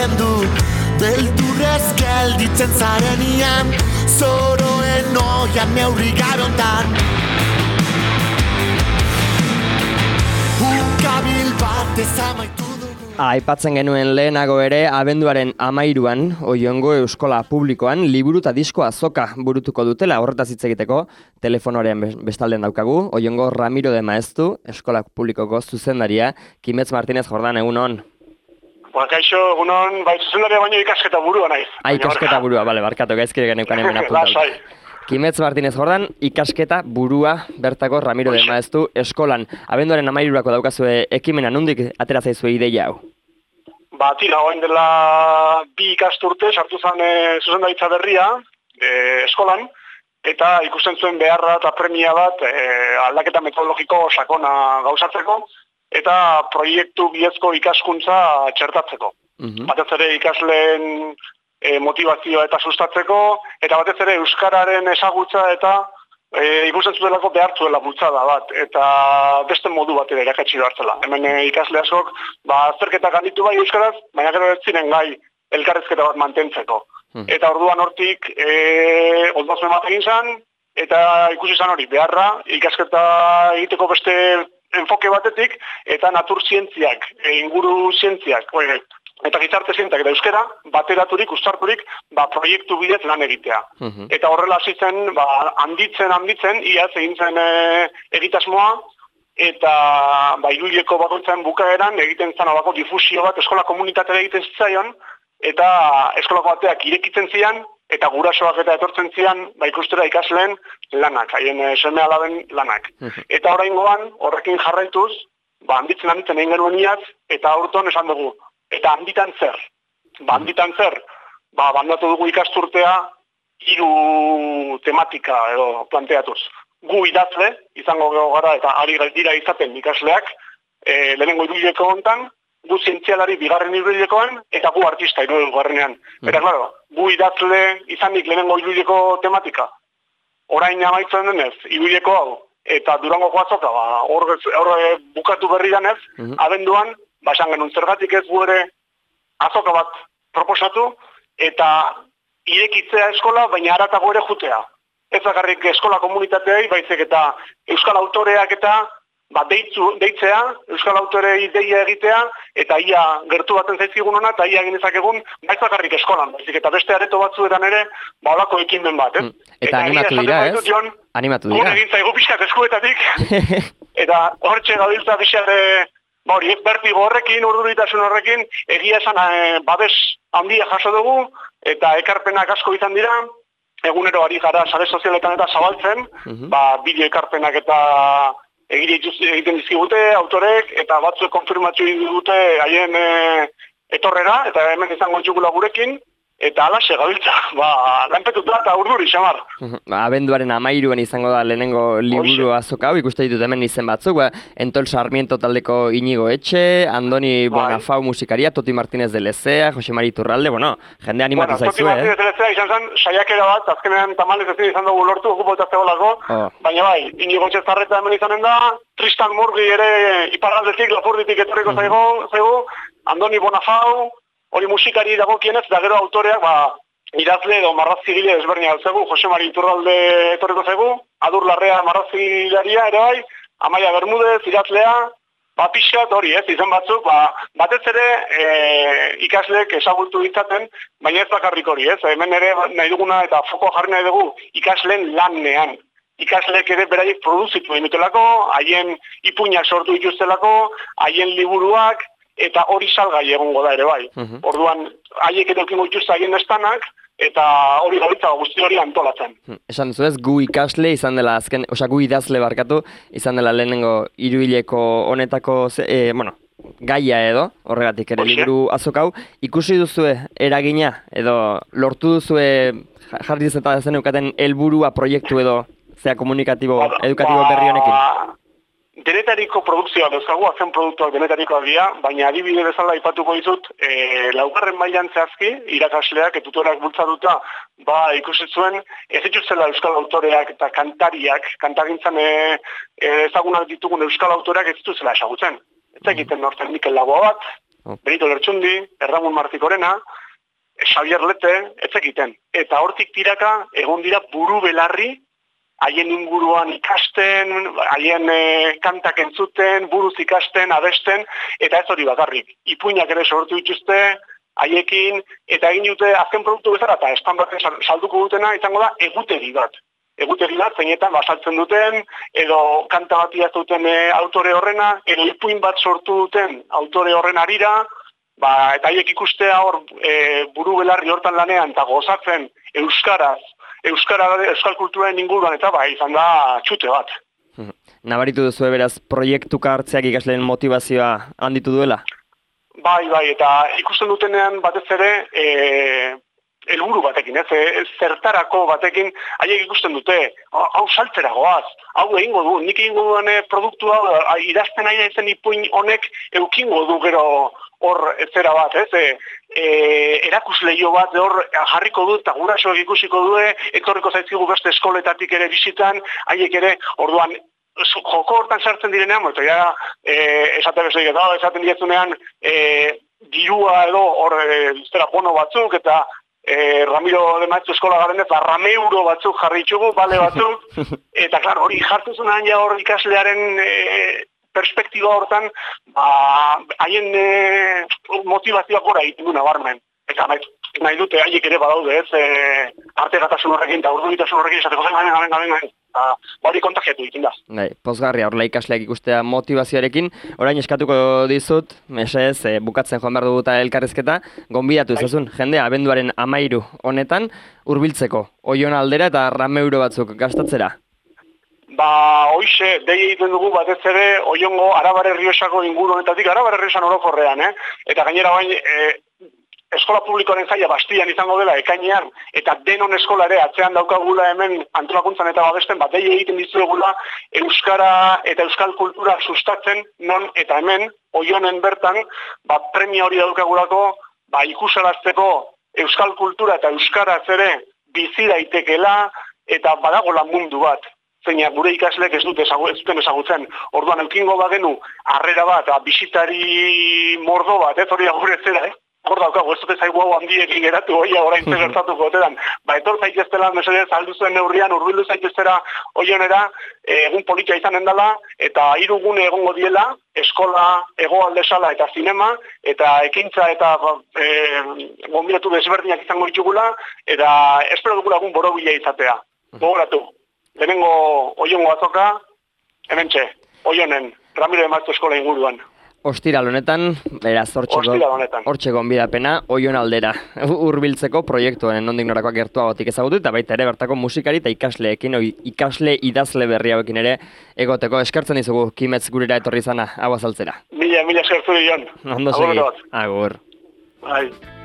egiten du, beldurrez gelditzen zarenian, zoroen oian neurri gabe hontan. Ukabil bat ezamaitu. Aipatzen genuen lehenago ere, abenduaren 13an, Oiongo Eskola Publikoan, liburu eta disko azoka burutuko dutela, horretaz hitz egiteko, telefonorean bestaldean daukagu, Oiongo Ramiro de Maeztu, Eskola Publikoko zuzendaria, Kimetz Martinez Jordan, egunon. Kaixo, egunon, bai zuzendaria baino ikasketa burua naiz. Ikasketa burua, bale, barkatu, gaizkire geneukan hemen apuntatu. Kimetz Martinez Jordan, ikasketa burua bertako Ramiro de Maeztu eskolan. Abenduaren 13ako daukazue ekimena, nondik atera zaizue ideia hau? Tira, orain dela 2 ikasturte sartu zen zuzendaritza berria eskolan, eta ikusten zuen beharra eta premia bat aldaketa metodologiko sakona gauzatzeko, eta proiektu bidezko ikaskuntza txertatzeko. Batez ere ikasleen motivazioa eta sustatzeko, eta batez ere euskararen ezagutza eta ikusten zuelako behartzuela bultzada bat, eta beste modu bat ere erakatsi behartzela. Hemen ikasle askok azterketak handitu bai euskaraz, baina gero ez ziren gai elkarrezketa bat mantentzeko. Eta orduan hortik ondazme bat egin zen, eta ikusi zen hori beharra, ikasketa egiteko beste enfoke batetik, eta natur zientziak, inguru zientziak, eta gizarte zientzak eta euskara, bateraturik, uztarturik, proiektu bidez lan egitea. Eta horrela hasi zen, handitzen, iaz egin zen egitasmoa, eta Irudileko bakoitzaren bukaeran egiten zen alako difusio bat eskola komunitatea egiten zitzaion, eta eskolako bateak irekitzen zian, eta gurasoak eta etortzen zian, ikustera ikasleen lanak, haien seme alaben lanak. Eta oraingoan, horrekin jarraituz, handitzen egin genuen iaz, eta aurton esan dugu, eta handitan zer. Bandatu dugu ikasturtea 3 tematika edo planteatuz. Gu idazle, izango gara eta ari dira izaten ikasleak, lehenengo Irudileko hontan, gu zientzialari 2. Irudilekoan, eta gu artista 3. Eta, klaro, gu idazle izanik lehenengo Irudileko tematika. Orain amaitzen denez, Irudileko hau, eta Durango azoka, hor bukatu berri denez, abenduan, esan genuen zergatik ez gu ere azoka bat proposatu, eta irekitzea eskola, baina haratago ere jutea. Ez bakarrik eskola komunitateei, baizik eta euskal autoreak eta deitzea, euskal autorei deia egitea, eta ia gertu baten zaizkigun hona, eta ia egin ezakegun, ez bakarrik eskolan, baizik eta beste areto batzuetan ere, olako ekimen bat, ez? Eta animatu dira, ez? Animatu dira. Gure egin zaigu pixkat eskuetatik, eta hortxe gabiltza pixare, bertigo horrekin, urduritasun horrekin, egia esan babes handia jaso dugu, eta ekarpenak asko izan dira, egunero ari gara sare sozialetan eta zabaltzen, bideo ekarpenak eta egiten dizkigute autorek, eta batzuek konfirmatu dute haien etorrera, eta hemen izango txukula gurekin, eta alaxe gabiltza, lanpetuta eta urduri, xamar. Abenduaren 13an izango da lehenengo liburu azoka hau, ikuste ditut hemen izen batzuk, Entol Sarmiento taldeko Inigo Etxe, Andoni Bonafau musikaria, Toti Martinez de Lezea, Jose Mari Iturralde, jende animatu zaizue, Toti Martinez de Lezea izan zen, saiakera bat, azkenean tamalez ezin izan dugu lortu, okupota zegoelako, baina Inigo Etxe Zarreta hemen izanen da, Tristan Murgi ere iparraldetik, Lapurditik etorriko zaigu, Andoni Bonafau, hori musikari dagokienez, da gero autoreak, idazle edo marrazkigile desberdina altzegu, Jose Mari Iturralde etorriko zaigu, Adur Larrea marrazkilaria ere bai, Amaia Bermudez, idazlea, pixkat hori izan batzuk, batez ere ikasleek ezagutu ditzaten, baina ez bakarrik hori, hemen ere nahi duguna eta foko jarri nahi dugu ikasleen lanean. Ikasleek ere beraiek produzitu egin haien ipuinak sortu dituztelako, haien liburuak, eta hori salgai egongo da ere bai. Orduan, haiek edo ekingo dituzte haien estanak, eta hori gabiltza guzti hori antolatzen. Esan duzu ez, gu ikasle izan dela azken, gu idazle barkatu, izan dela lehenengo Irudileko honetako, gaia edo, horregatik ere liburu azokau, ikusi duzue eragina, edo lortu duzue jarri eta zeneukaten helburua proiektu edo, zea komunikatibo, edukatibo berri honekin? Denetariko produkzioa dauzkagu, azken produktuak denetarikoak dira, baina adibide bezala aipatuko dizut, 4. mailan zehazki, irakasleak, tutorak bultzatuta, ikusi zuen, ez dituzela euskal autoreak eta kantariak, kantagintzan ezagunak ditugun euskal autoreak ez dituzela esagutzen. Ez egiten nortzen Mikel Laboa bat, Benito Lertxundi, Erramun Martikorena, Xavier Lete, etzekiten. Eta hortik tiraka, egon dira buru belarri, haien inguruan ikasten, haien kantak entzuten, buruz ikasten, abesten, eta ez hori bakarrik. Ipuinak ere sortu dituzte, haiekin, eta egin dute azken produktu bezala, eta estan baten salduko dutena, izango da egutegi bat. Egutegi bat, zeinetan basaltzen duten, edo kanta bat idazten duten autore horrena, edo ipuin bat sortu duten autore horren harira, eta haiek ikustea hor buru belarri hortan lanean, eta gozatzen euskal kulturaren inguruan, eta izan da txute bat. Nabaritu duzu beraz, proiektuka hartzeak ikasleen motivazioa handitu duela? Bai, eta ikusten dutenean batez ere, helburu batekin, zertarako batekin, haiek ikusten dute, hau saltzera goaz, hau egingo du, nik egingo duan produktua, idazten nahi zen ipuin honek eukingo du gero hor zera bat, erakusleio bat hor jarriko du eta gurasoak ikusiko du, etorriko zaizkigu beste eskoletatik ere bizitan, haiek ere, orduan, joko hortan sartzen direnean, esaten dietzunean, dirua edo hor bono batzuk eta Ramiro de Maestro eskola garen ez, rameuro batzuk jarri txugu, bale batzuk, eta klar, hori jartuzunan ja hor ikaslearen perspektiba hortan, haien motivazioak gora egiten du nabarmen. Eta nahi dute haiek ere badaude ez, artegatasun horrekin eta urduritasun horrekin esateko gaben. Hori kontagiatu egiten da. Pozgarria, horrela ikasleak ikustea motivazioarekin. Orain eskatuko dizut, mesez, bukatzen joan behar duguta elkarrizketa, gonbidatu ezazun, jendea abenduaren 13 honetan, hurbiltzeko, Oion aldera eta rameuro batzuk gastatzera. Hoxe, dei egiten dugu batez ere Oiongo Arabar Errioxako inguru honetatik, Arabar Errioxan orokorrean, eta gainera bain, eskola publikoaren zaila Bastian izango dela ekainean, eta denon eskola ere atzean daukagula hemen antolakuntzan eta babesten, dei egiten dizuegula euskara eta euskal kultura sustatzen, non eta hemen, Oionen bertan, premia hori daukagulako, ikusarazteko euskal kultura eta euskaraz ere bizi daitekela, eta badagola mundu bat. Zeina gure ikasleek ez duten ezagutzen. Orduan eukingo bagenu harrera bat, bisitari mordo bat, hori gure zera, hor daukagu, ez dute zaigu hau handiekin geratu, orain gertatuko otedan. Etor zaiteztela, mesedez, alduzuen neurrian, urbildu zaiteztera Oionera, egun politia izanen dela, eta 3 gune egongo diela, eskola, hegoalde sala eta zinema, eta ekintza eta gonbidatu desberdinak izango ditugula, eta espero dugula egun borobila izatea. Gogoratu. Lehenengo Oiongo azoka, hementxe, Oionen, Ramiro de Maestro eskola inguruan. Ostiral honetan, beraz, hortxe gonbidapena, Oion aldera hurbiltzeko proiektuaren nondik norakoak gertuagotik ezagutu, eta baita ere bertako musikari eta ikasleekin, ikasle idazle berri hauekin ere egoteko. Eskertzen dizugu, Kimetz gurera etorri izana, hau azaltzera. Mila eskertu dion. Ondo segi, agur. Bai.